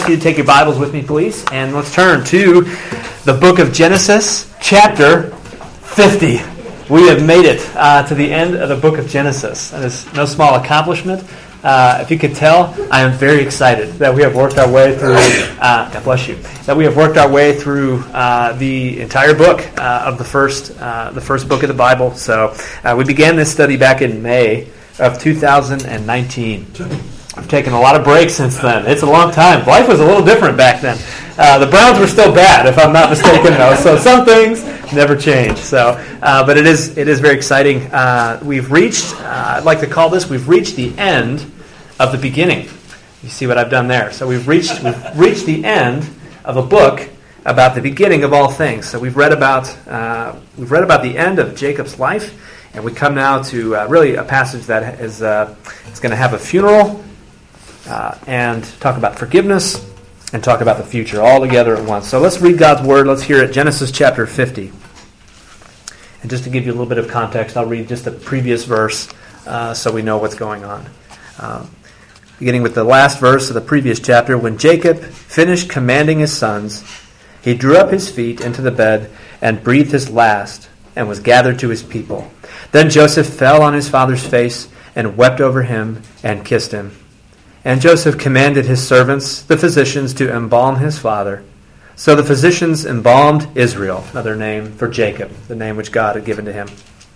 ask you to take your Bibles with me, please, and let's turn to the book of Genesis, chapter 50. We have made it to the end of the book of Genesis. That is no small accomplishment. If you could tell, I am very excited that we have worked our way through. God bless you. That we have worked our way through the entire book of the first book of the Bible. So we began this study back in May of 2019. I've taken a lot of breaks since then. It's a long time. Life was a little different back then. The Browns were still bad, if I'm not mistaken, though. So some things never change. So, but it is very exciting. We've reached. I'd like to call this. We've reached the end of the beginning. You see what I've done there. So we've reached the end of a book about the beginning of all things. So we've read about the end of Jacob's life, and we come now to really a passage that is it's going to have a funeral. And talk about forgiveness and talk about the future all together at once. So let's read God's Word. Let's hear it. Genesis chapter 50. And just to give you a little bit of context, I'll read just the previous verse so we know what's going on. Beginning with the last verse of the previous chapter, when Jacob finished commanding his sons, he drew up his feet into the bed and breathed his last and was gathered to his people. Then Joseph fell on his father's face and wept over him and kissed him. And Joseph commanded his servants, the physicians, to embalm his father. So the physicians embalmed Israel, another name for Jacob, the name which God had given to him.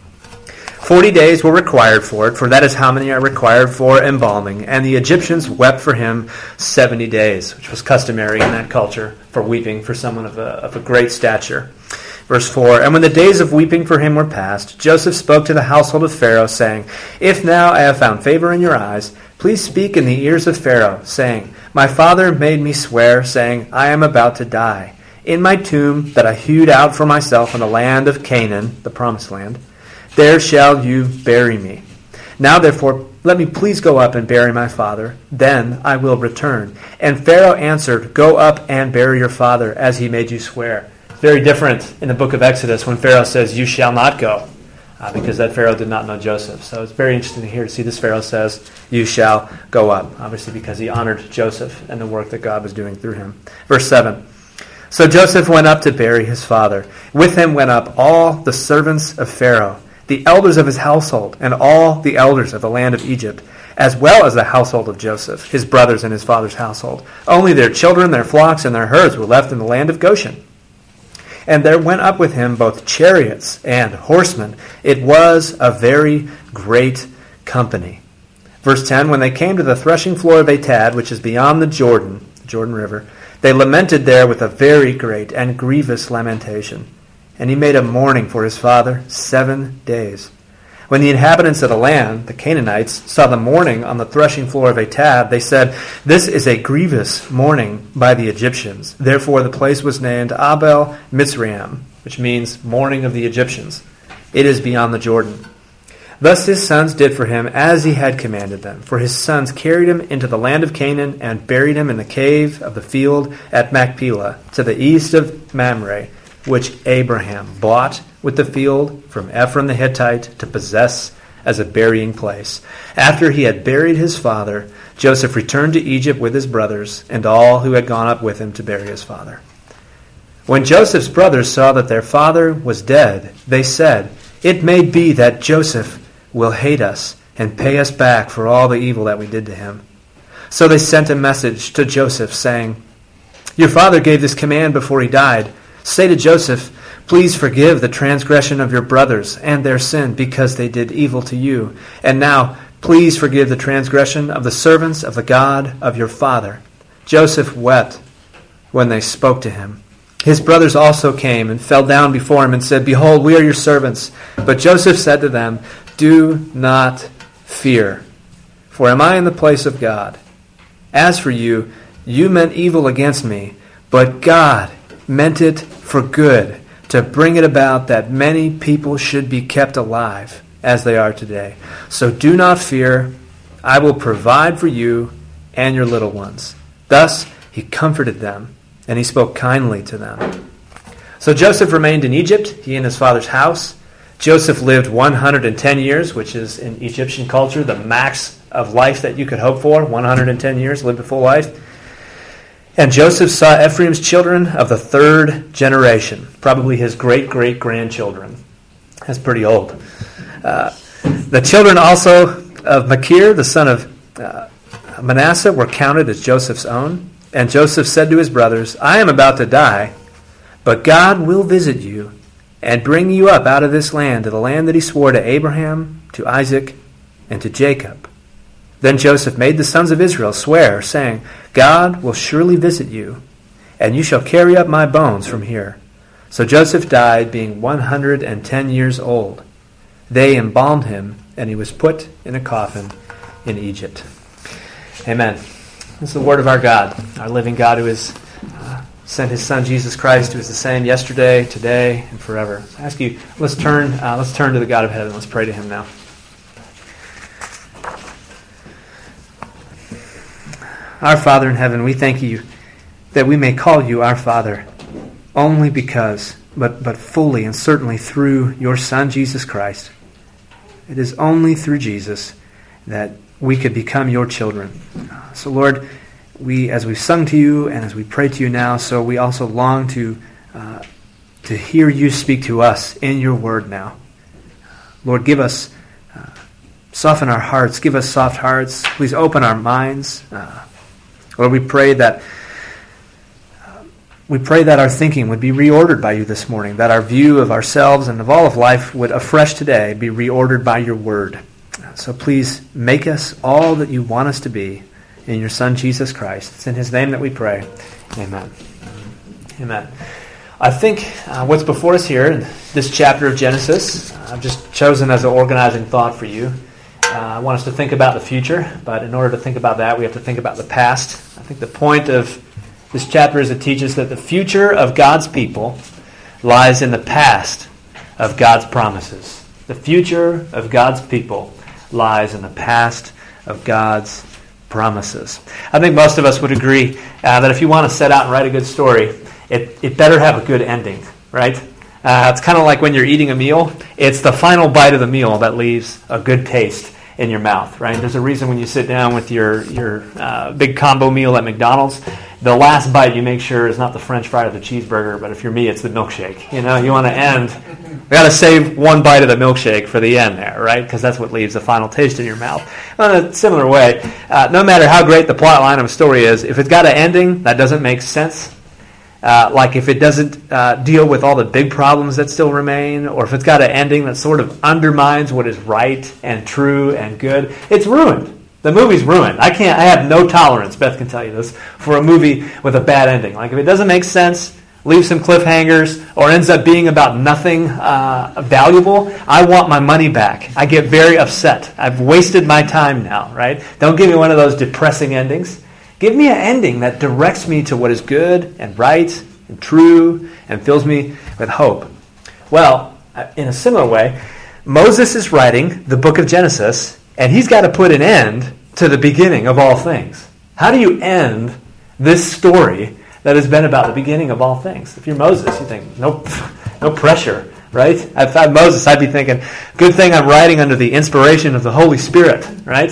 40 days were required for it, for that is how many are required for embalming. And the Egyptians wept for him 70 days, which was customary in that culture for weeping for someone of a great stature. Verse 4, and when the days of weeping for him were past, Joseph spoke to the household of Pharaoh, saying, If now I have found favor in your eyes, please speak in the ears of Pharaoh, saying, My father made me swear, saying, I am about to die. In my tomb that I hewed out for myself in the land of Canaan, the promised land, there shall you bury me. Now therefore, let me please go up and bury my father, then I will return. And Pharaoh answered, Go up and bury your father, as he made you swear. Very different in the book of Exodus when Pharaoh says, You shall not go, because that Pharaoh did not know Joseph. So it's very interesting here to see this Pharaoh says, You shall go up, obviously because he honored Joseph and the work that God was doing through him. Verse 7, So Joseph went up to bury his father. With him went up all the servants of Pharaoh, the elders of his household, and all the elders of the land of Egypt, as well as the household of Joseph, his brothers and his father's household. Only their children, their flocks, and their herds were left in the land of Goshen. And there went up with him both chariots and horsemen. It was a very great company. Verse 10, when they came to the threshing floor of Atad, which is beyond the Jordan River, they lamented there with a very great and grievous lamentation. And he made a mourning for his father 7 days. When the inhabitants of the land, the Canaanites, saw the mourning on the threshing floor of Atad, they said, This is a grievous mourning by the Egyptians. Therefore the place was named Abel Mizraim, which means mourning of the Egyptians. It is beyond the Jordan. Thus his sons did for him as he had commanded them. For his sons carried him into the land of Canaan and buried him in the cave of the field at Machpelah, to the east of Mamre, which Abraham bought with the field from Ephron the Hittite to possess as a burying place. After he had buried his father, Joseph returned to Egypt with his brothers and all who had gone up with him to bury his father. When Joseph's brothers saw that their father was dead, they said, It may be that Joseph will hate us and pay us back for all the evil that we did to him. So they sent a message to Joseph, saying, Your father gave this command before he died. Say to Joseph, Please forgive the transgression of your brothers and their sin, because they did evil to you. And now, please forgive the transgression of the servants of the God of your father. Joseph wept when they spoke to him. His brothers also came and fell down before him and said, Behold, we are your servants. But Joseph said to them, Do not fear, for am I in the place of God? As for you, you meant evil against me, but God meant it for good, to bring it about that many people should be kept alive, as they are today. So do not fear, I will provide for you and your little ones. Thus he comforted them, and he spoke kindly to them. So Joseph remained in Egypt, he and his father's house. Joseph lived 110 years, which is in Egyptian culture the max of life that you could hope for. 110 years, lived a full life. And Joseph saw Ephraim's children of the third generation, probably his great-great-grandchildren. That's pretty old. The children also of Machir, the son of Manasseh, were counted as Joseph's own. And Joseph said to his brothers, I am about to die, but God will visit you and bring you up out of this land to the land that he swore to Abraham, to Isaac, and to Jacob. Then Joseph made the sons of Israel swear, saying, God will surely visit you, and you shall carry up my bones from here. So Joseph died, being 110 years old. They embalmed him, and he was put in a coffin in Egypt. Amen. This is the word of our God, our living God who has sent his Son, Jesus Christ, who is the same yesterday, today, and forever. I ask you, let's turn to the God of heaven. Let's pray to him now. Our Father in heaven, we thank you that we may call you our Father only because, but fully and certainly through your Son, Jesus Christ. It is only through Jesus that we could become your children. So Lord, as we've sung to you and as we pray to you now, so we also long to hear you speak to us in your word now. Lord, give us, soften our hearts, give us soft hearts. Please open our minds. Lord, we pray that our thinking would be reordered by you this morning, that our view of ourselves and of all of life would afresh today be reordered by your word. So please make us all that you want us to be in your Son, Jesus Christ. It's in his name that we pray. Amen. Amen. I think what's before us here in this chapter of Genesis, I've just chosen as an organizing thought for you. I want us to think about the future, but in order to think about that, we have to think about the past. I think the point of this chapter is it teaches that the future of God's people lies in the past of God's promises. The future of God's people lies in the past of God's promises. I think most of us would agree that if you want to set out and write a good story, it better have a good ending, right? It's kind of like when you're eating a meal. It's the final bite of the meal that leaves a good taste in your mouth, right? There's a reason when you sit down with your big combo meal at McDonald's, the last bite you make sure is not the French fry or the cheeseburger, but if you're me, it's the milkshake. You know, you want to end. We got to save one bite of the milkshake for the end there, right? Because that's what leaves the final taste in your mouth. In a similar way, no matter how great the plot line of a story is, if it's got an ending that doesn't make sense, like if it doesn't deal with all the big problems that still remain, or if it's got an ending that sort of undermines what is right and true and good, it's ruined. The movie's ruined. I have no tolerance, Beth can tell you this, for a movie with a bad ending. Like if it doesn't make sense, leaves some cliffhangers, or ends up being about nothing valuable, I want my money back. I get very upset. I've wasted my time now, right? Don't give me one of those depressing endings. Give me an ending that directs me to what is good and right and true and fills me with hope. Well, in a similar way, Moses is writing the book of Genesis, and he's got to put an end to the beginning of all things. How do you end this story that has been about the beginning of all things? If you're Moses, you think, no pressure, right? If I'm Moses, I'd be thinking, good thing I'm writing under the inspiration of the Holy Spirit, right?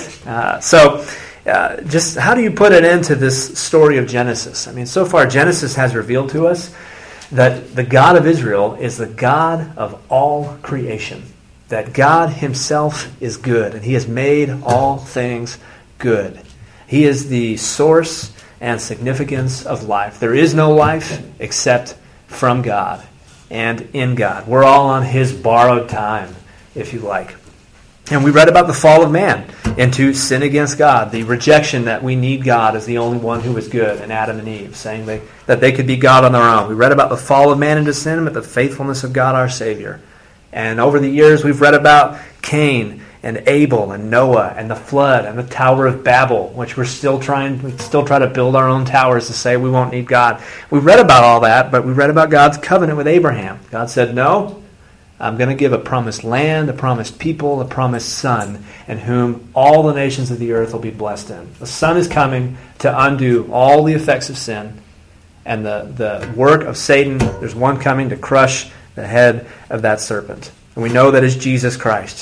Just how do you put an end to this story of Genesis? I mean, so far Genesis has revealed to us that the God of Israel is the God of all creation. That God himself is good, and he has made all things good. He is the source and significance of life. There is no life except from God and in God. We're all on his borrowed time, if you like. And we read about the fall of man into sin against God, the rejection that we need God as the only one who is good, and Adam and Eve, saying that they could be God on their own. We read about the fall of man into sin, but the faithfulness of God our Savior. And over the years, we've read about Cain and Abel and Noah and the flood and the Tower of Babel, which we still try to build our own towers to say we won't need God. We read about all that, but we read about God's covenant with Abraham. God said, no, I'm going to give a promised land, a promised people, a promised son, in whom all the nations of the earth will be blessed in. The son is coming to undo all the effects of sin and the work of Satan. There's one coming to crush the head of that serpent. And we know that is Jesus Christ.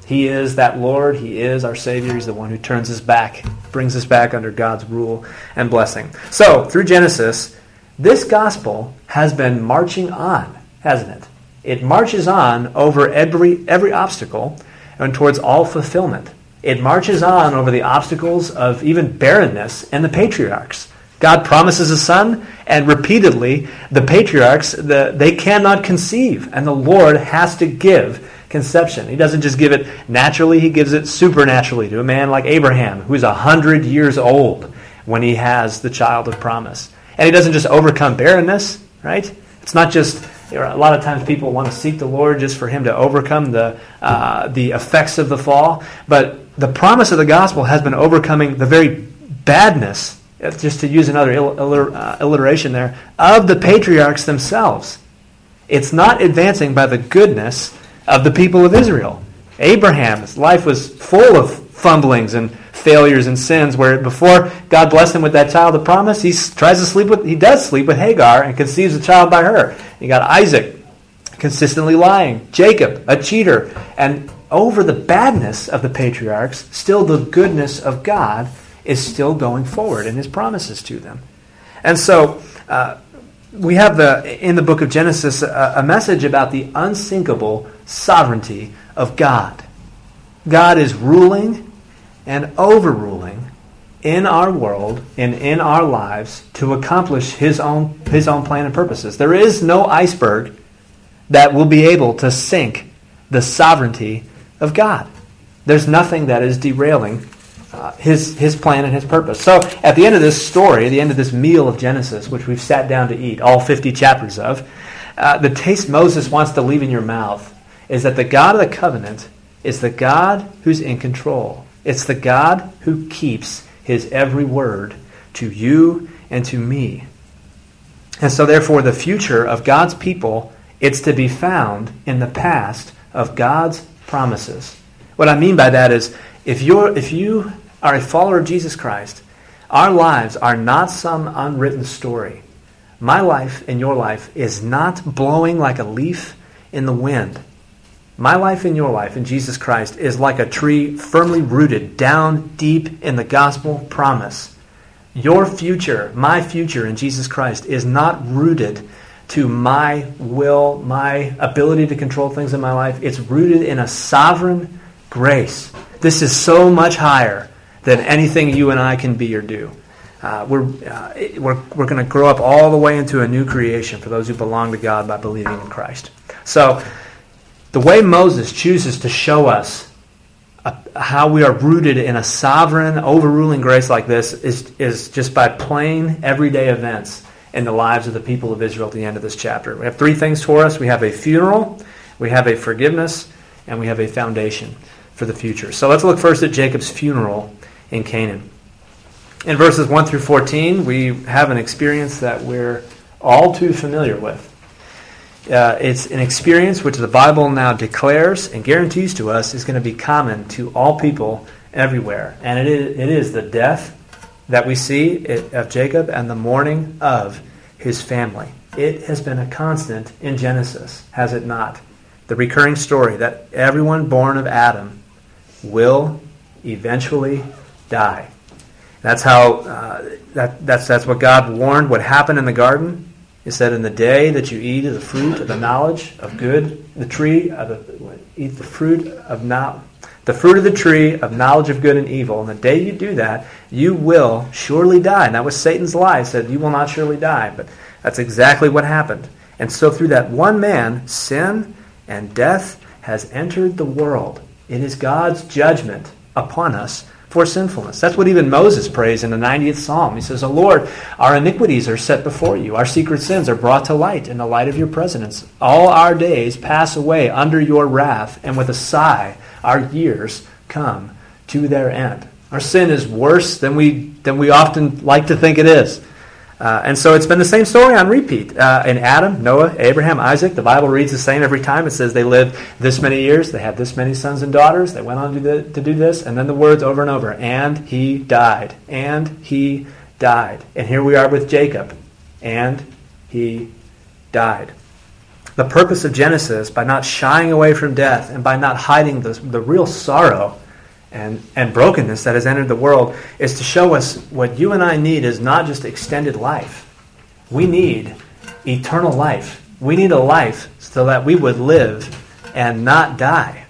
He is that Lord. He is our Savior. He's the one who turns us back, brings us back under God's rule and blessing. So, through Genesis, this gospel has been marching on, hasn't it? It marches on over every obstacle and towards all fulfillment. It marches on over the obstacles of even barrenness and the patriarchs. God promises a son, and repeatedly the patriarchs, they cannot conceive, and the Lord has to give conception. He doesn't just give it naturally, he gives it supernaturally to a man like Abraham, who's 100 years old when he has the child of promise. And he doesn't just overcome barrenness, right? It's not just, a lot of times people want to seek the Lord just for him to overcome the effects of the fall, but the promise of the gospel has been overcoming the very badness, just to use another alliteration there, of the patriarchs themselves. It's not advancing by the goodness of the people of Israel. Abraham's life was full of fumblings and failures and sins, where before God blessed him with that child of promise, he does sleep with Hagar and conceives a child by her. You got Isaac, consistently lying. Jacob, a cheater. And over the badness of the patriarchs, still the goodness of God is still going forward in his promises to them. And so, we have in the book of Genesis a message about the unsinkable sovereignty of God. God is ruling and overruling in our world and in our lives to accomplish his own plan and purposes. There is no iceberg that will be able to sink the sovereignty of God. There's nothing that is derailing his plan and his purpose. So at the end of this story, the end of this meal of Genesis, which we've sat down to eat, all 50 chapters of, the taste Moses wants to leave in your mouth is that the God of the covenant is the God who's in control. It's the God who keeps his every word to you and to me. And so therefore the future of God's people, it's to be found in the past of God's promises. What I mean by that is, if you are a follower of Jesus Christ, our lives are not some unwritten story. My life and your life is not blowing like a leaf in the wind. My life and your life in Jesus Christ is like a tree firmly rooted down deep in the gospel promise. Your future, my future in Jesus Christ is not rooted to my will, my ability to control things in my life. It's rooted in a sovereign grace. This is so much higher than anything you and I can be or do. We're going to grow up all the way into a new creation for those who belong to God by believing in Christ. So, the way Moses chooses to show us how we are rooted in a sovereign, overruling grace like this is just by plain, everyday events in the lives of the people of Israel at the end of this chapter. We have three things for us. We have a funeral, we have a forgiveness, and we have a foundation for the future. So let's look first at Jacob's funeral in Canaan. In verses 1 through 14, we have an experience that we're all too familiar with. It's an experience which the Bible now declares and guarantees to us is going to be common to all people everywhere. And it is the death that we see of Jacob and the mourning of his family. It has been a constant in Genesis, has it not? The recurring story that everyone born of Adam will eventually die. That's how. That's what God warned would happen in the garden. He said, "In the day that you eat of the fruit of the knowledge of good, eat the fruit of the tree of knowledge of good and evil. And the day you do that, you will surely die." And that was Satan's lie. He said, "You will not surely die." But that's exactly what happened. And so through that one man, sin and death has entered the world. It is God's judgment upon us for sinfulness. That's what even Moses prays in the 90th Psalm. He says, "O Lord, our iniquities are set before you. Our secret sins are brought to light in the light of your presence. All our days pass away under your wrath, and with a sigh our years come to their end." Our sin is worse than we often like to think it is. And so it's been the same story on repeat. In Adam, Noah, Abraham, Isaac, the Bible reads the same every time. It says they lived this many years, they had this many sons and daughters, they went on to do this, and then the words over and over, "And he died, and he died." And here we are with Jacob, and he died. The purpose of Genesis, by not shying away from death and by not hiding the real sorrow and brokenness that has entered the world, is to show us what you and I need is not just extended life. We need eternal life. We need a life so that we would live and not die.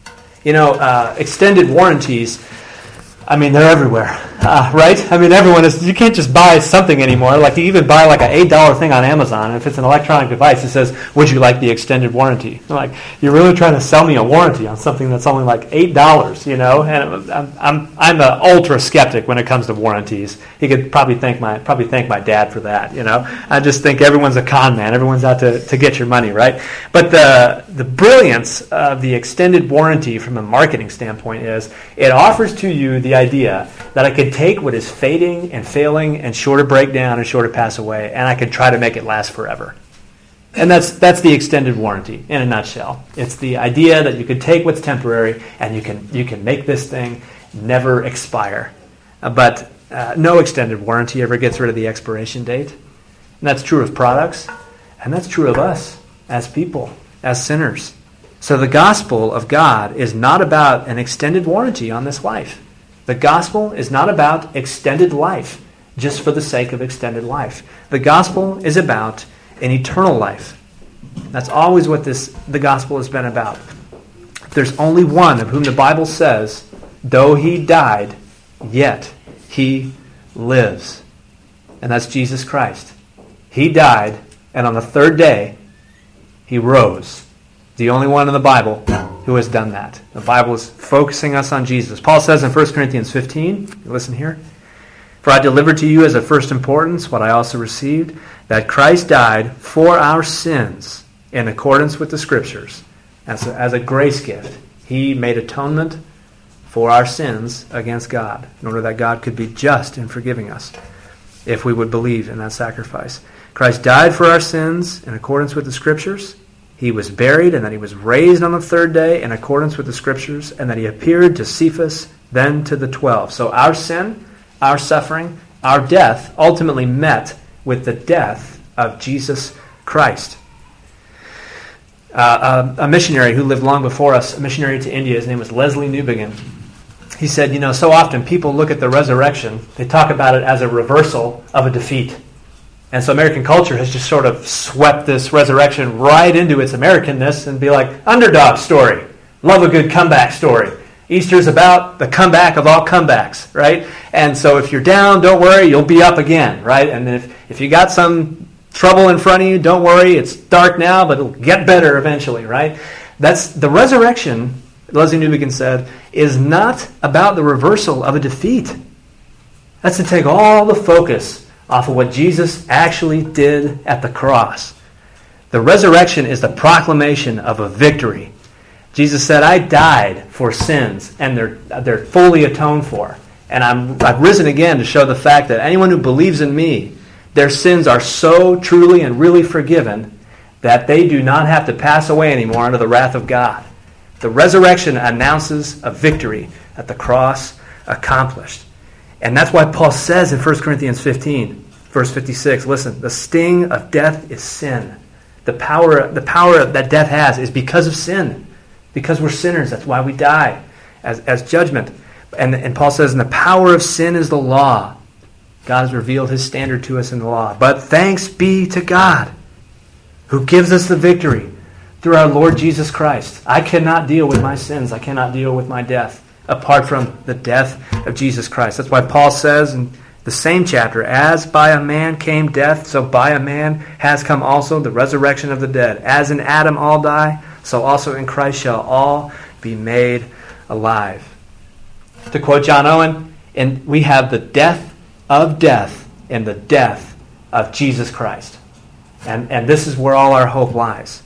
Extended warranties, they're everywhere, right? Everyone is. You can't just buy something anymore. Like you even buy like an $8 thing on Amazon, and if it's an electronic device, it says, "Would you like the extended warranty?" I'm like, you're really trying to sell me a warranty on something that's only like $8, And I'm an ultra skeptic when it comes to warranties. He could probably thank my dad for that. I just think everyone's a con man. Everyone's out to get your money, right? But the brilliance of the extended warranty from a marketing standpoint is it offers to you the idea that I could take what is fading and failing and sure to break down and sure to pass away, and I could try to make it last forever. And that's the extended warranty in a nutshell. It's the idea that you could take what's temporary and you can make this thing never expire. But no extended warranty ever gets rid of the expiration date. And that's true of products, and that's true of us as people, as sinners. So the gospel of God is not about an extended warranty on this life. The gospel is not about extended life just for the sake of extended life. The gospel is about an eternal life. That's always what the gospel has been about. There's only one of whom the Bible says, though he died, yet he lives. And that's Jesus Christ. He died, and on the third day, he rose. The only one in the Bible who has done that. The Bible is focusing us on Jesus. Paul says in 1 Corinthians 15, listen here, "For I delivered to you as of first importance what I also received, that Christ died for our sins in accordance with the Scriptures." As a grace gift, he made atonement for our sins against God, in order that God could be just in forgiving us if we would believe in that sacrifice. Christ died for our sins in accordance with the Scriptures. He was buried, and then he was raised on the third day in accordance with the Scriptures, and then he appeared to Cephas, then to the 12. So our sin, our suffering, our death ultimately met with the death of Jesus Christ. A missionary who lived long before us, a missionary to India, his name was Leslie Newbigin. He said, so often people look at the resurrection, they talk about it as a reversal of a defeat. And so American culture has just sort of swept this resurrection right into its Americanness and be like, underdog story. Love a good comeback story. Easter's about the comeback of all comebacks, right? And so if you're down, don't worry, you'll be up again, right? And if you got some trouble in front of you, don't worry, it's dark now, but it'll get better eventually, right? That's the resurrection, Leslie Newbigin said, is not about the reversal of a defeat. That's to take all the focus off of what Jesus actually did at the cross. The resurrection is the proclamation of a victory. Jesus said, I died for sins, and they're fully atoned for. And I've risen again to show the fact that anyone who believes in me, their sins are so truly and really forgiven that they do not have to pass away anymore under the wrath of God. The resurrection announces a victory that the cross accomplished. And that's why Paul says in 1 Corinthians 15, verse 56, listen, the sting of death is sin. The power that death has is because of sin. Because we're sinners, that's why we die as judgment. And Paul says, and the power of sin is the law. God has revealed his standard to us in the law. But thanks be to God, who gives us the victory through our Lord Jesus Christ. I cannot deal with my sins. I cannot deal with my death apart from the death of Jesus Christ. That's why Paul says in the same chapter, as by a man came death, so by a man has come also the resurrection of the dead. As in Adam all die, so also in Christ shall all be made alive. To quote John Owen, and we have the death of death and the death of Jesus Christ. And this is where all our hope lies.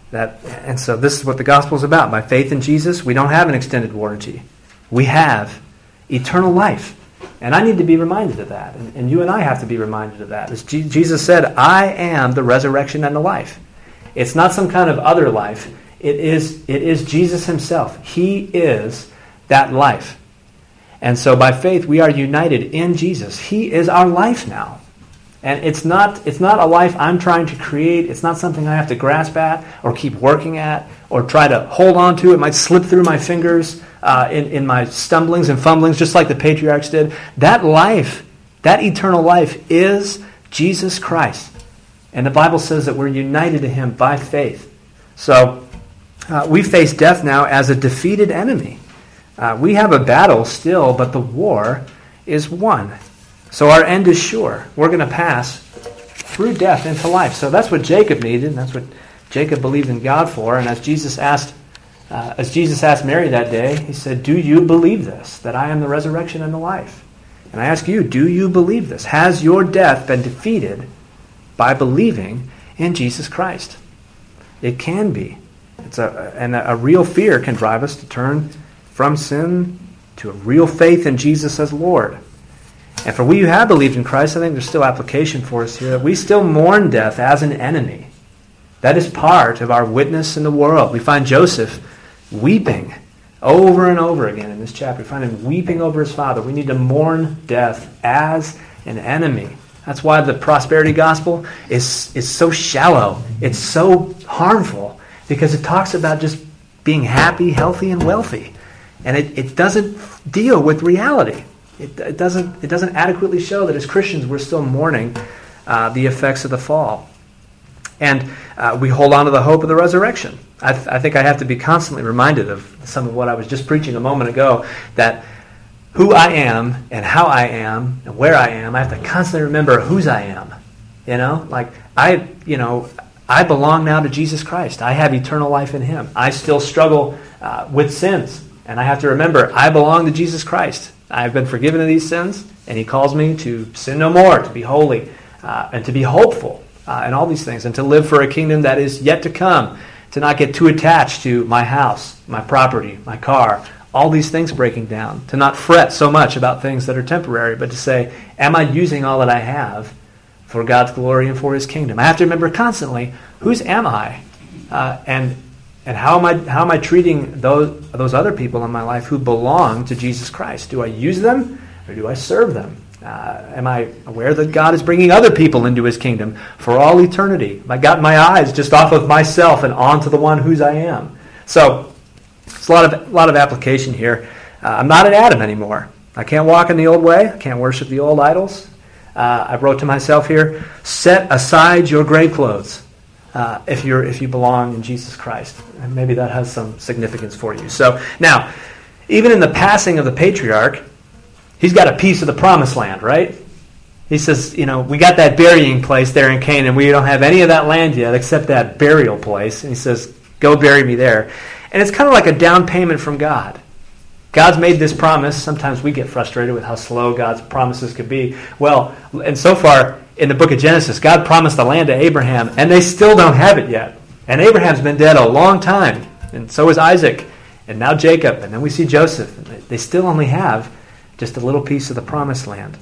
And so this is what the gospel is about. By faith in Jesus, we don't have an extended warranty. We have eternal life. And I need to be reminded of that. And you and I have to be reminded of that. As Jesus said, I am the resurrection and the life. It's not some kind of other life. It is Jesus himself. He is that life. And so by faith, we are united in Jesus. He is our life now. And it's not a life I'm trying to create. It's not something I have to grasp at or keep working at or try to hold on to. It might slip through my fingers in my stumblings and fumblings, just like the patriarchs did. That life, that eternal life, is Jesus Christ. And the Bible says that we're united to him by faith. So we face death now as a defeated enemy. We have a battle still, but the war is won. So our end is sure. We're going to pass through death into life. So that's what Jacob needed, and that's what Jacob believed in God for. And as Jesus asked Mary that day, he said, "Do you believe this, that I am the resurrection and the life?" And I ask you, do you believe this? Has your death been defeated by believing in Jesus Christ? It can be. And a real fear can drive us to turn from sin to a real faith in Jesus as Lord. And for we who have believed in Christ, I think there's still application for us here, that we still mourn death as an enemy. That is part of our witness in the world. We find Joseph weeping over and over again in this chapter. We find him weeping over his father. We need to mourn death as an enemy. That's why the prosperity gospel is so shallow. It's so harmful, because it talks about just being happy, healthy, and wealthy. And it doesn't deal with reality. It doesn't adequately show that as Christians we're still mourning the effects of the fall. And we hold on to the hope of the resurrection. I think I have to be constantly reminded of some of what I was just preaching a moment ago, that who I am and how I am and where I am, I have to constantly remember whose I am. I belong now to Jesus Christ. I have eternal life in him. I still struggle with sins, and I have to remember I belong to Jesus Christ. I have been forgiven of these sins, and he calls me to sin no more, to be holy, and to be hopeful, and all these things, and to live for a kingdom that is yet to come, to not get too attached to my house, my property, my car, all these things breaking down, to not fret so much about things that are temporary, but to say, am I using all that I have for God's glory and for his kingdom? I have to remember constantly, whose am I? And how am I treating those other people in my life who belong to Jesus Christ? Do I use them or do I serve them? Am I aware that God is bringing other people into his kingdom for all eternity? Have I got my eyes just off of myself and onto the one whose I am? So it's a lot of application here. I'm not an Adam anymore. I can't walk in the old way. I can't worship the old idols. I wrote to myself here, set aside your grave clothes. If you belong in Jesus Christ. And maybe that has some significance for you. So now, even in the passing of the patriarch, he's got a piece of the promised land, right? He says, we got that burying place there in Canaan. We don't have any of that land yet except that burial place. And he says, go bury me there. And it's kind of like a down payment from God. God's made this promise. Sometimes we get frustrated with how slow God's promises could be. Well, and so far in the book of Genesis, God promised the land to Abraham, and they still don't have it yet. And Abraham's been dead a long time, and so is Isaac, and now Jacob, and then we see Joseph. They still only have just a little piece of the promised land.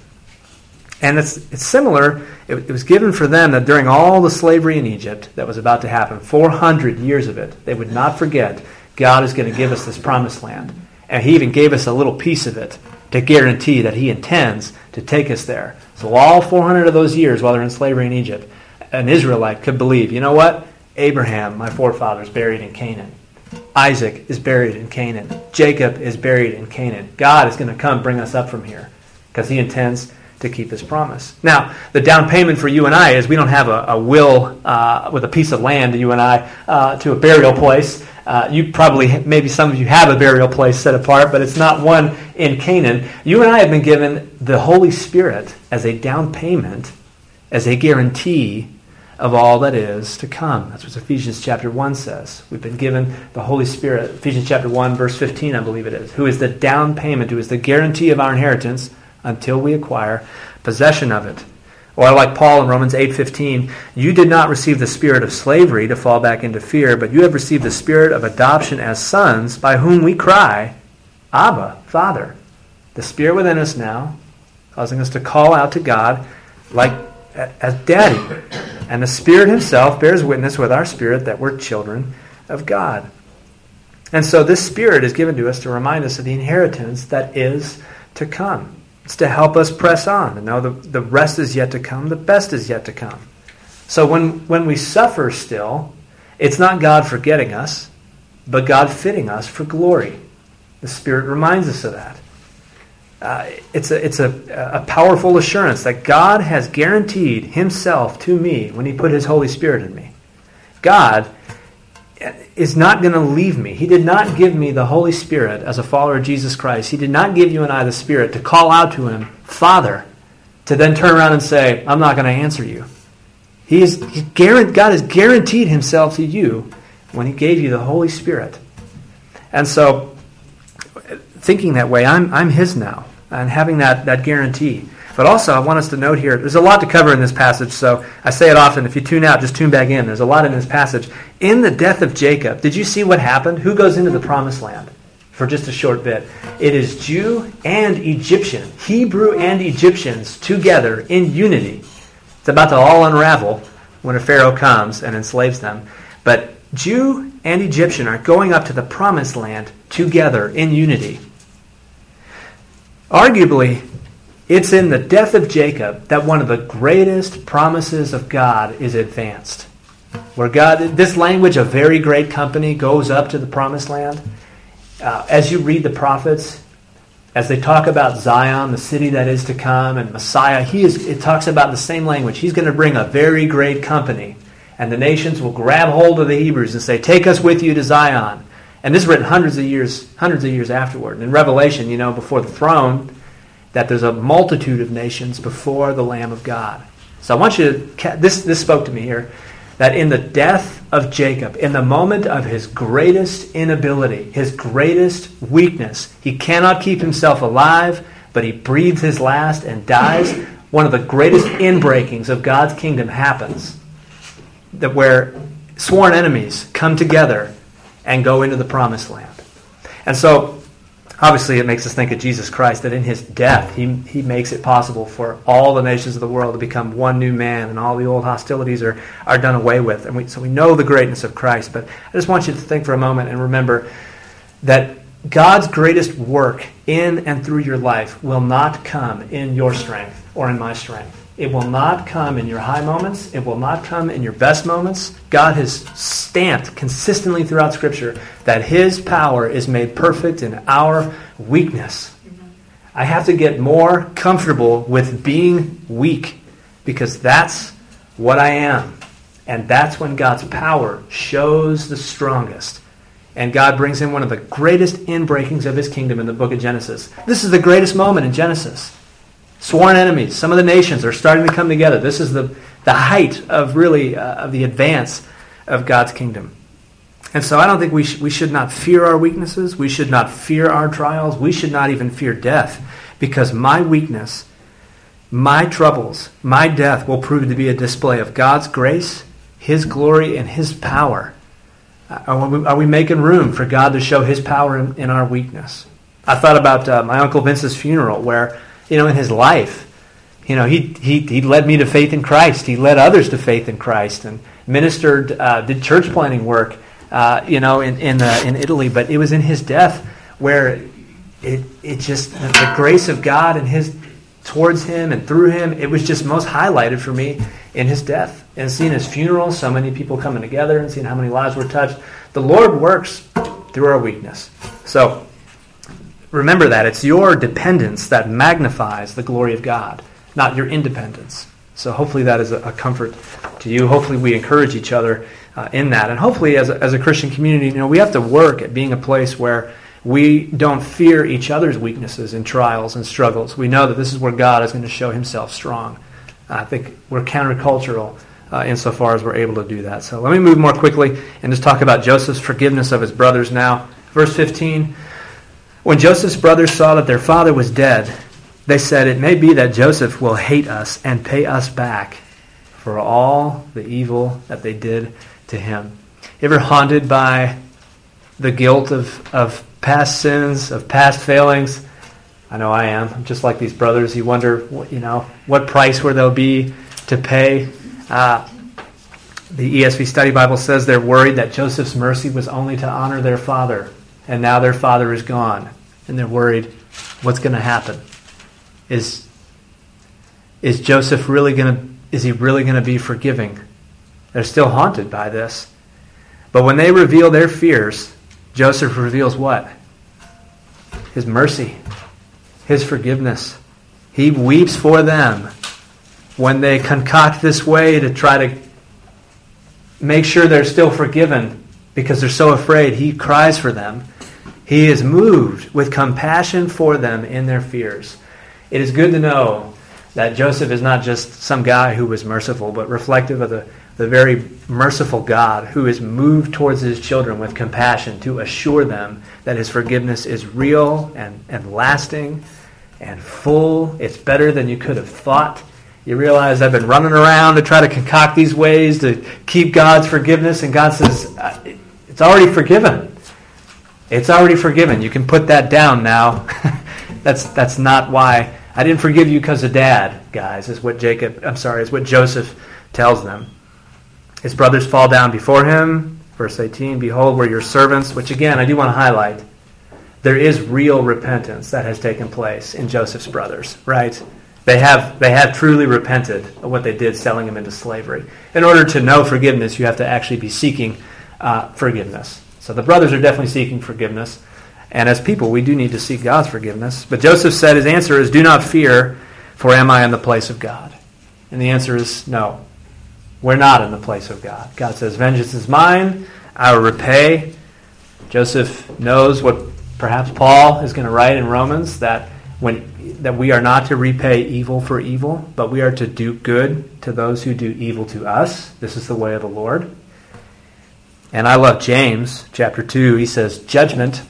And it's similar. It was given for them that during all the slavery in Egypt that was about to happen, 400 years of it, they would not forget God is going to give us this promised land. And he even gave us a little piece of it to guarantee that he intends to take us there. So all 400 of those years while they're in slavery in Egypt, an Israelite could believe, you know what? Abraham, my forefather, is buried in Canaan. Isaac is buried in Canaan. Jacob is buried in Canaan. God is going to come bring us up from here because he intends to keep his promise. Now, the down payment for you and I is we don't have a will with a piece of land, you and I, to a burial place. You probably, maybe some of you have a burial place set apart, but it's not one in Canaan. You and I have been given the Holy Spirit as a down payment, as a guarantee of all that is to come. That's what Ephesians chapter 1 says. We've been given the Holy Spirit, Ephesians chapter 1, verse 15, I believe it is, who is the down payment, who is the guarantee of our inheritance until we acquire possession of it. Or like Paul in Romans 8:15, you did not receive the spirit of slavery to fall back into fear, but you have received the spirit of adoption as sons, by whom we cry, Abba, Father. The Spirit within us now, causing us to call out to God like as Daddy. And the Spirit himself bears witness with our spirit that we're children of God. And so this Spirit is given to us to remind us of the inheritance that is to come. It's to help us press on and know the rest is yet to come, the best is yet to come. So when we suffer still, it's not God forgetting us, but God fitting us for glory. The Spirit reminds us of that. It's a powerful assurance that God has guaranteed Himself to me when He put His Holy Spirit in me. God is not going to leave me. He did not give me the Holy Spirit as a follower of Jesus Christ. He did not give you and I the Spirit to call out to Him, Father, to then turn around and say, I'm not going to answer you. God has guaranteed Himself to you when He gave you the Holy Spirit. And so, thinking that way, I'm His now, and having that guarantee. But also, I want us to note here, there's a lot to cover in this passage, so I say it often, if you tune out, just tune back in. There's a lot in this passage. In the death of Jacob, did you see what happened? Who goes into the promised land? For just a short bit. It is Jew and Egyptian, Hebrew and Egyptians together in unity. It's about to all unravel when a Pharaoh comes and enslaves them. But Jew and Egyptian are going up to the promised land together in unity. Arguably, it's in the death of Jacob that one of the greatest promises of God is advanced. Where this language, a very great company, goes up to the promised land. As you read the prophets, as they talk about Zion, the city that is to come, and Messiah, it talks about the same language. He's going to bring a very great company. And the nations will grab hold of the Hebrews and say, take us with you to Zion. And this is written hundreds of years afterward. And in Revelation, before the throne, that there's a multitude of nations before the Lamb of God. So I want you to, this spoke to me here, that in the death of Jacob, in the moment of his greatest inability, his greatest weakness, he cannot keep himself alive, but he breathes his last and dies. One of the greatest inbreakings of God's kingdom happens, that where sworn enemies come together and go into the promised land. And so, obviously, it makes us think of Jesus Christ, that in His death, He makes it possible for all the nations of the world to become one new man, and all the old hostilities are done away with. And so we know the greatness of Christ. But I just want you to think for a moment and remember that God's greatest work in and through your life will not come in your strength or in my strength. It will not come in your high moments. It will not come in your best moments. God has stamped consistently throughout Scripture that His power is made perfect in our weakness. I have to get more comfortable with being weak because that's what I am. And that's when God's power shows the strongest. And God brings in one of the greatest inbreakings of His kingdom in the book of Genesis. This is the greatest moment in Genesis. Sworn enemies. Some of the nations are starting to come together. This is the height of really of the advance of God's kingdom. And so I don't think we should not fear our weaknesses. We should not fear our trials. We should not even fear death, because my weakness, my troubles, my death will prove to be a display of God's grace, His glory, and His power. Are we making room for God to show His power in our weakness? I thought about my Uncle Vince's funeral, where in his life, he led me to faith in Christ. He led others to faith in Christ and ministered, did church planting work, in Italy. But it was in his death where it just the grace of God and His towards him and through him. It was just most highlighted for me in his death and seeing his funeral. So many people coming together and seeing how many lives were touched. The Lord works through our weakness. So remember that. It's your dependence that magnifies the glory of God, not your independence. So hopefully that is a comfort to you. Hopefully we encourage each other in that. And hopefully as a Christian community, we have to work at being a place where we don't fear each other's weaknesses and trials and struggles. We know that this is where God is going to show Himself strong. I think we're countercultural insofar as we're able to do that. So let me move more quickly and just talk about Joseph's forgiveness of his brothers now. Verse 15. When Joseph's brothers saw that their father was dead, they said, "It may be that Joseph will hate us and pay us back for all the evil that they did to him." You ever haunted by the guilt of past sins, of past failings? I know I am. I'm just like these brothers. You wonder, what price will there be to pay? The ESV Study Bible says they're worried that Joseph's mercy was only to honor their father. And now their father is gone. And they're worried, what's going to happen? is Joseph really is he really going to be forgiving? They're still haunted by this. But when they reveal their fears, Joseph reveals what? His mercy, his forgiveness. He weeps for them when they concoct this way to try to make sure they're still forgiven because they're so afraid. He cries for them. He is moved with compassion for them in their fears. It is good to know that Joseph is not just some guy who was merciful, but reflective of the very merciful God who is moved towards his children with compassion to assure them that his forgiveness is real and lasting and full. It's better than you could have thought. You realize I've been running around to try to concoct these ways to keep God's forgiveness, and God says, it's already forgiven. It's already forgiven. You can put that down now. That's not why. I didn't forgive you because of Dad, guys, is what Joseph tells them. His brothers fall down before him. Verse 18, behold, we're your servants, which again, I do want to highlight. There is real repentance that has taken place in Joseph's brothers, right? They have truly repented of what they did selling him into slavery. In order to know forgiveness, you have to actually be seeking forgiveness. So the brothers are definitely seeking forgiveness. And as people, we do need to seek God's forgiveness. But Joseph said, his answer is, do not fear, for am I in the place of God? And the answer is no. We're not in the place of God. God says, vengeance is mine, I will repay. Joseph knows what perhaps Paul is going to write in Romans, that we are not to repay evil for evil, but we are to do good to those who do evil to us. This is the way of the Lord. And I love James, chapter 2. He says, judgment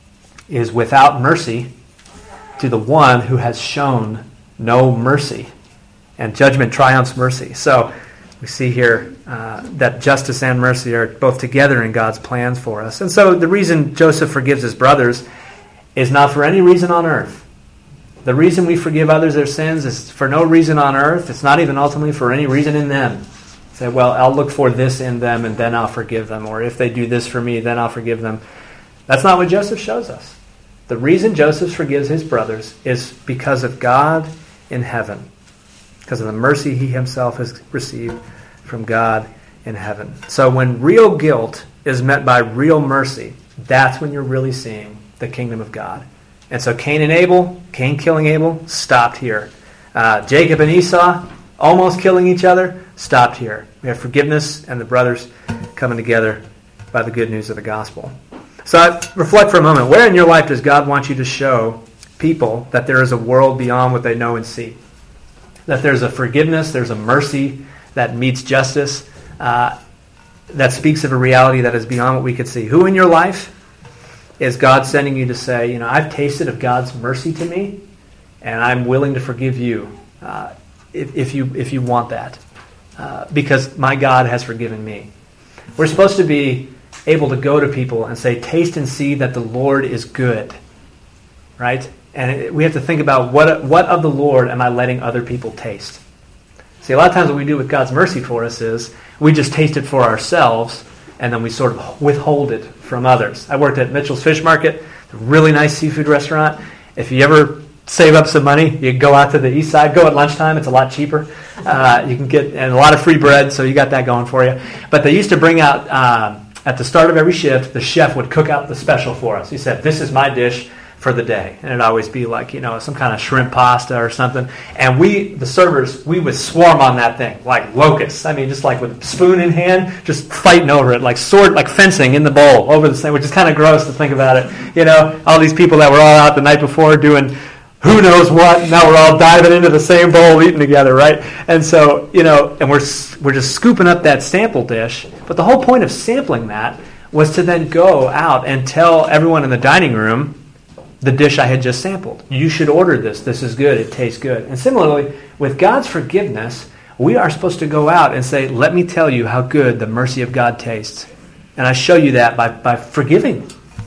is without mercy to the one who has shown no mercy. And judgment triumphs mercy. So we see here that justice and mercy are both together in God's plans for us. And so the reason Joseph forgives his brothers is not for any reason on earth. The reason we forgive others their sins is for no reason on earth. It's not even ultimately for any reason in them. Say, well, I'll look for this in them and then I'll forgive them. Or if they do this for me, then I'll forgive them. That's not what Joseph shows us. The reason Joseph forgives his brothers is because of God in heaven. Because of the mercy he himself has received from God in heaven. So when real guilt is met by real mercy, that's when you're really seeing the kingdom of God. And so Cain killing Abel, stopped here. Jacob and Esau almost killing each other, stopped here. We have forgiveness and the brothers coming together by the good news of the gospel. So reflect for a moment. Where in your life does God want you to show people that there is a world beyond what they know and see? That there's a forgiveness, there's a mercy that meets justice, that speaks of a reality that is beyond what we could see. Who in your life is God sending you to say, I've tasted of God's mercy to me, and I'm willing to forgive you if you want that, because my God has forgiven me. We're supposed to be able to go to people and say, taste and see that the Lord is good, right? And we have to think about what of the Lord am I letting other people taste? See, a lot of times what we do with God's mercy for us is we just taste it for ourselves and then we sort of withhold it from others. I worked at Mitchell's Fish Market, a really nice seafood restaurant. If you ever save up some money, you can go out to the east side, go at lunchtime, it's a lot cheaper. You can get and a lot of free bread, so you got that going for you. But they used to bring out, at the start of every shift, the chef would cook out the special for us. He said, this is my dish for the day. And it'd always be like, some kind of shrimp pasta or something. And the servers, we would swarm on that thing like locusts. I mean, just like with a spoon in hand, just fighting over it, like fencing in the bowl over the same, which is kind of gross to think about it. All these people that were all out the night before doing who knows what, now we're all diving into the same bowl eating together, right? And so, and we're just scooping up that sample dish. But the whole point of sampling that was to then go out and tell everyone in the dining room the dish I had just sampled. You should order this. This is good. It tastes good. And similarly, with God's forgiveness, we are supposed to go out and say, let me tell you how good the mercy of God tastes. And I show you that by forgiving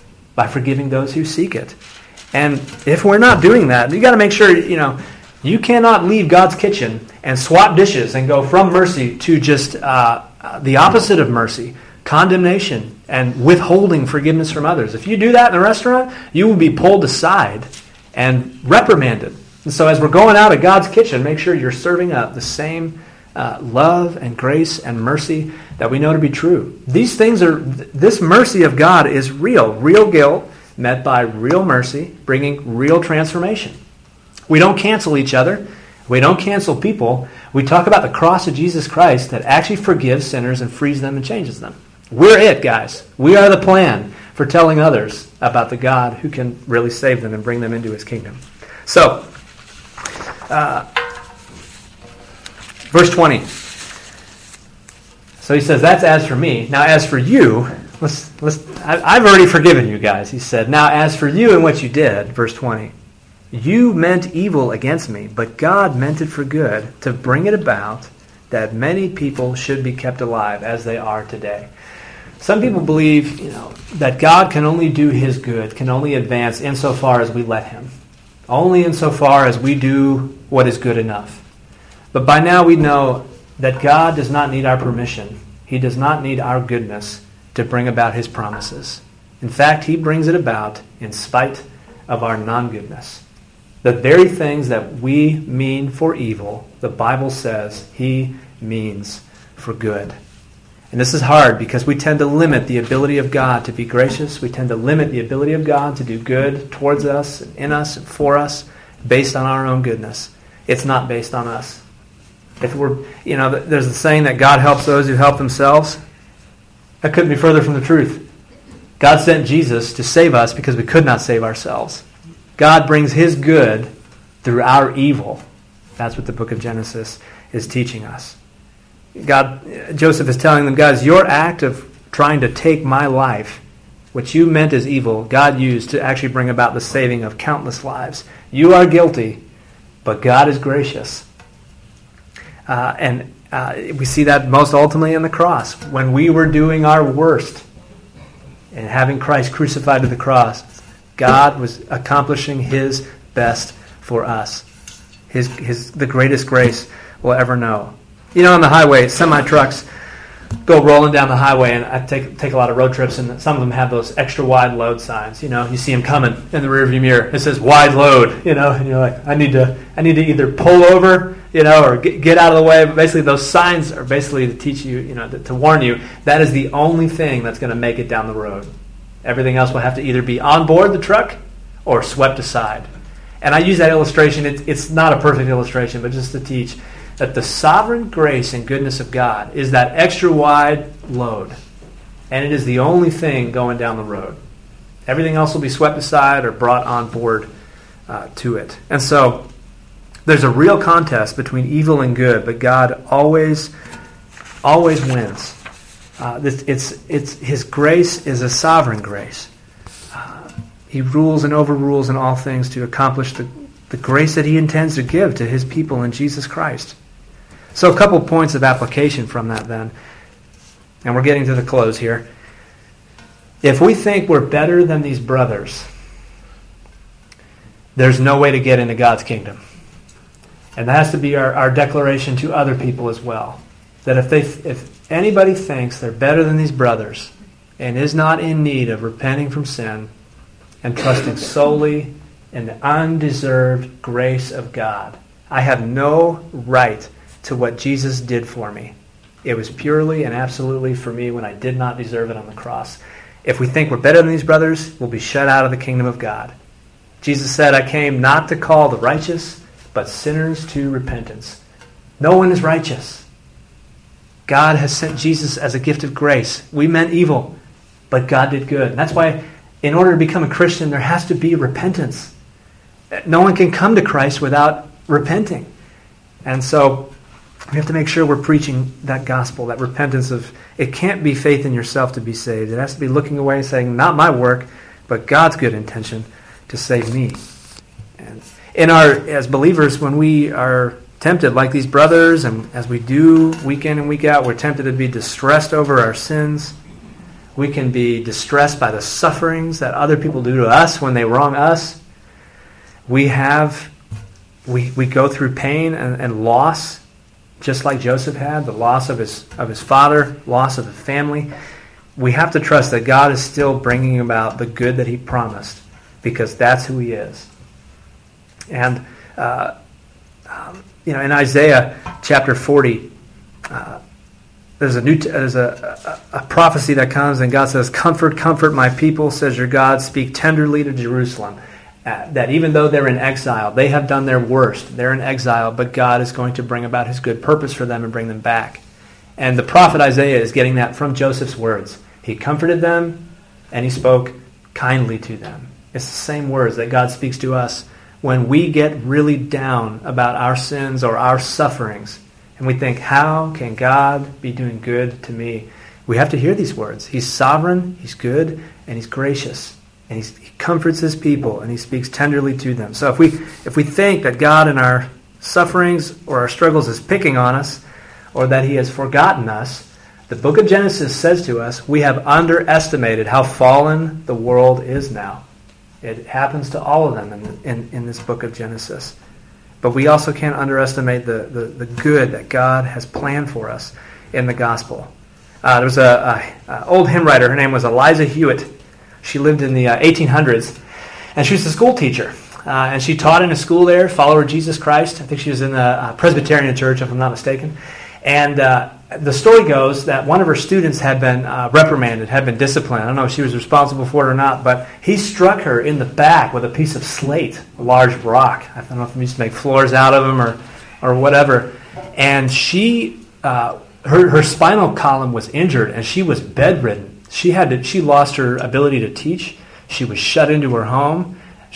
those who seek it. And if we're not doing that, you got to make sure, you cannot leave God's kitchen and swap dishes and go from mercy to just the opposite of mercy, condemnation and withholding forgiveness from others. If you do that in a restaurant, you will be pulled aside and reprimanded And so as we're going out of God's kitchen, make sure you're serving up the same love and grace and mercy that we know to be true. These things this mercy of God is real. Real guilt met by real mercy, bringing real transformation. We don't cancel each other. We don't cancel people. We talk about the cross of Jesus Christ that actually forgives sinners and frees them and changes them. We're it, guys. We are the plan for telling others about the God who can really save them and bring them into his kingdom. So, verse 20. So he says, that's as for me. Now as for you, I've already forgiven you guys. He said, now as for you and what you did, verse 20. You meant evil against me, but God meant it for good to bring it about that many people should be kept alive as they are today. Some people believe, that God can only do his good, can only advance insofar as we let him. Only insofar as we do what is good enough. But by now we know that God does not need our permission. He does not need our goodness to bring about his promises. In fact, he brings it about in spite of our non-goodness. The very things that we mean for evil, the Bible says he means for good. And this is hard because we tend to limit the ability of God to be gracious. We tend to limit the ability of God to do good towards us, and in us, and for us, based on our own goodness. It's not based on us. If there's the saying that God helps those who help themselves. That couldn't be further from the truth. God sent Jesus to save us because we could not save ourselves. God brings his good through our evil. That's what the book of Genesis is teaching us. Joseph is telling them, guys, your act of trying to take my life, which you meant as evil, God used to actually bring about the saving of countless lives. You are guilty, but God is gracious. And we see that most ultimately in the cross. When we were doing our worst and having Christ crucified to the cross, God was accomplishing his best for us. The greatest grace we'll ever know. On the highway, semi-trucks go rolling down the highway, and I take a lot of road trips, and some of them have those extra wide load signs. You see them coming in the rearview mirror. It says wide load, and you're like, I need to either pull over, or get out of the way. But basically, those signs are basically to teach you, to warn you that is the only thing that's going to make it down the road. Everything else will have to either be on board the truck or swept aside. And I use that illustration. It's not a perfect illustration, but just to teach that the sovereign grace and goodness of God is that extra wide load. And it is the only thing going down the road. Everything else will be swept aside or brought on board to it. And so there's a real contest between evil and good, but God always wins. His grace is a sovereign grace. He rules and overrules in all things to accomplish the grace that he intends to give to his people in Jesus Christ. So a couple points of application from that then. And we're getting to the close here. If we think we're better than these brothers, there's no way to get into God's kingdom. And that has to be our declaration to other people as well. That if anybody thinks they're better than these brothers and is not in need of repenting from sin and trusting solely in the undeserved grace of God, I have no right to what Jesus did for me. It was purely and absolutely for me when I did not deserve it on the cross. If we think we're better than these brothers, we'll be shut out of the kingdom of God. Jesus said, I came not to call the righteous, but sinners to repentance. No one is righteous. God has sent Jesus as a gift of grace. We meant evil, but God did good. And that's why in order to become a Christian, there has to be repentance. No one can come to Christ without repenting. And so we have to make sure we're preaching that gospel, that repentance of, it can't be faith in yourself to be saved. It has to be looking away and saying, not my work, but God's good intention to save me. And as believers, when we are tempted like these brothers, and as we do week in and week out, we're tempted to be distressed over our sins. We can be distressed by the sufferings that other people do to us when they wrong us. We go through pain and loss, just like Joseph had, the loss of his father, loss of the family. We have to trust that God is still bringing about the good that he promised, because that's who he is. And In Isaiah chapter 40, there's a prophecy that comes, and God says, "Comfort, comfort my people, says your God. Speak tenderly to Jerusalem." That even though they're in exile, they have done their worst. They're in exile, but God is going to bring about his good purpose for them and bring them back. And the prophet Isaiah is getting that from Joseph's words. He comforted them, and he spoke kindly to them. It's the same words that God speaks to us when we get really down about our sins or our sufferings, and we think, how can God be doing good to me? We have to hear these words. He's sovereign, he's good, and he's gracious. And he comforts his people, and he speaks tenderly to them. So if we think that God in our sufferings or our struggles is picking on us, or that he has forgotten us, the book of Genesis says to us, we have underestimated how fallen the world is now. It happens to all of them in this book of Genesis. But we also can't underestimate the good that God has planned for us in the gospel. There was an old hymn writer. Her name was Eliza Hewitt. She lived in the 1800s, and she was a school teacher. And she taught in a school there, follower of Jesus Christ. I think she was in the Presbyterian church, if I'm not mistaken. And the story goes that one of her students had been reprimanded, had been disciplined. I don't know if she was responsible for it or not, but he struck her in the back with a piece of slate, a large rock. I don't know if he used to make floors out of them or whatever. And she, her spinal column was injured, and she was bedridden. She lost her ability to teach. She was shut into her home.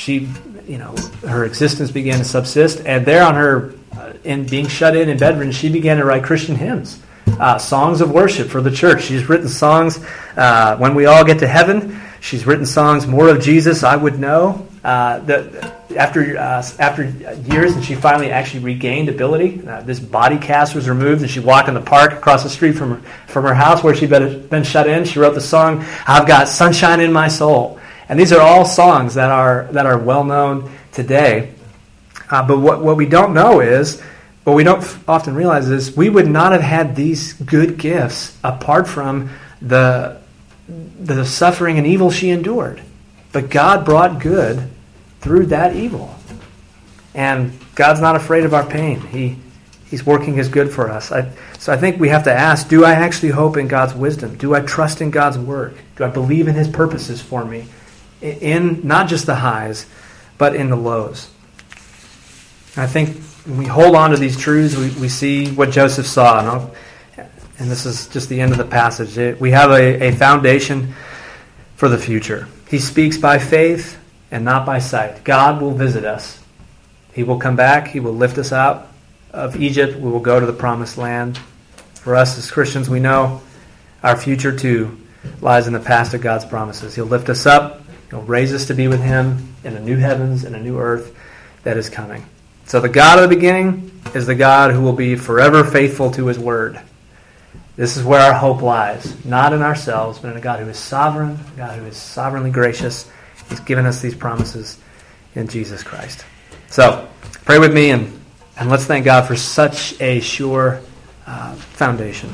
Her existence began to subsist, and there on her, in being shut in and bedridden, she began to write Christian hymns, songs of worship for the church. She's written songs, "When We All Get to Heaven." She's written songs, "More of Jesus I Would Know." After years, and she finally actually regained ability. This body cast was removed, and she walked in the park across the street from her house where she'd been shut in. She wrote the song, "I've Got Sunshine in My Soul." And these are all songs that are well known today. But what we don't know is, what we don't often realize is, we would not have had these good gifts apart from the suffering and evil she endured. But God brought good through that evil. And God's not afraid of our pain. He's working his good for us. So I think we have to ask, do I actually hope in God's wisdom? Do I trust in God's work? Do I believe in his purposes for me? In not just the highs, but in the lows. And I think when we hold on to these truths, we see what Joseph saw. And this is just the end of the passage. We have a foundation for the future. He speaks by faith and not by sight. God will visit us. He will come back. He will lift us out of Egypt. We will go to the promised land. For us as Christians, we know our future too lies in the past of God's promises. He'll lift us up. He'll raise us to be with him in a new heavens and a new earth that is coming. So the God of the beginning is the God who will be forever faithful to his word. This is where our hope lies, not in ourselves, but in a God who is sovereign, a God who is sovereignly gracious. He's given us these promises in Jesus Christ. So, pray with me, and let's thank God for such a sure foundation.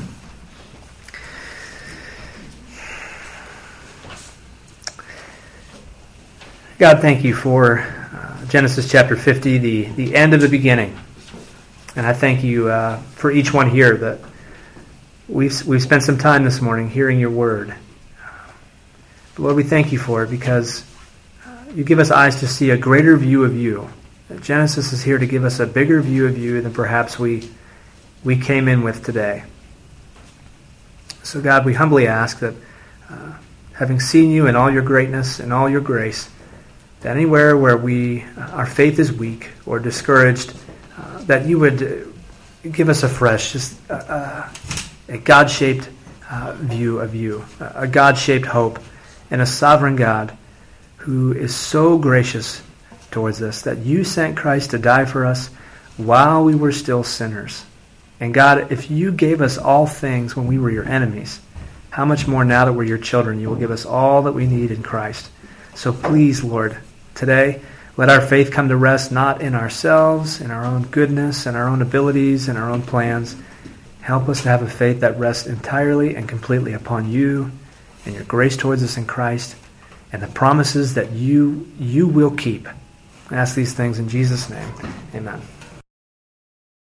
God, thank you for Genesis chapter 50, the end of the beginning. And I thank you for each one here that we've spent some time this morning hearing your word. But Lord, we thank you for it because you give us eyes to see a greater view of you. Genesis is here to give us a bigger view of you than perhaps we came in with today. So God, we humbly ask that having seen you in all your greatness and all your grace, that anywhere where our faith is weak or discouraged, that you would give us afresh just a God-shaped view of you, a God-shaped hope, and a sovereign God who is so gracious towards us that you sent Christ to die for us while we were still sinners. And God, if you gave us all things when we were your enemies, how much more now that we're your children, you will give us all that we need in Christ. So please, Lord, today, let our faith come to rest not in ourselves, in our own goodness, and our own abilities, and our own plans. Help us to have a faith that rests entirely and completely upon you and your grace towards us in Christ and the promises that you will keep. I ask these things in Jesus' name. Amen.